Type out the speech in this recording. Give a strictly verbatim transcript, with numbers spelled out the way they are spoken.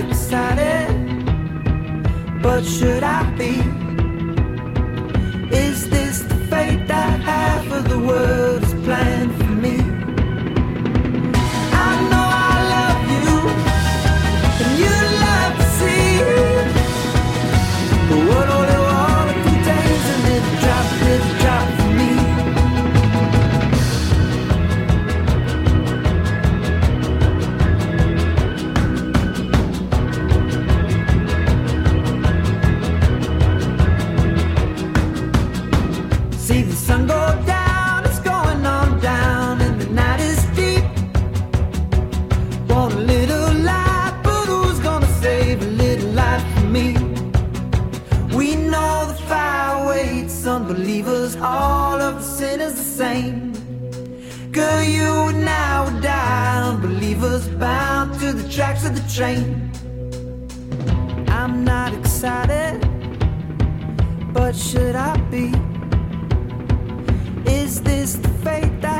excited, but should I be? Is this the fate that half of the world is planned for me? I know I love you, and you love to see it, but what only one of two days a little drop, little drop for me. See the sun go down, it's going on down, and the night is deep. Want a little light, but who's gonna save a little light for me? We know the fire waits, unbelievers, all of the sinners the same. Girl, you and I would die, unbelievers bound to the tracks of the train. I'm not excited, but should I be? Is this the fate that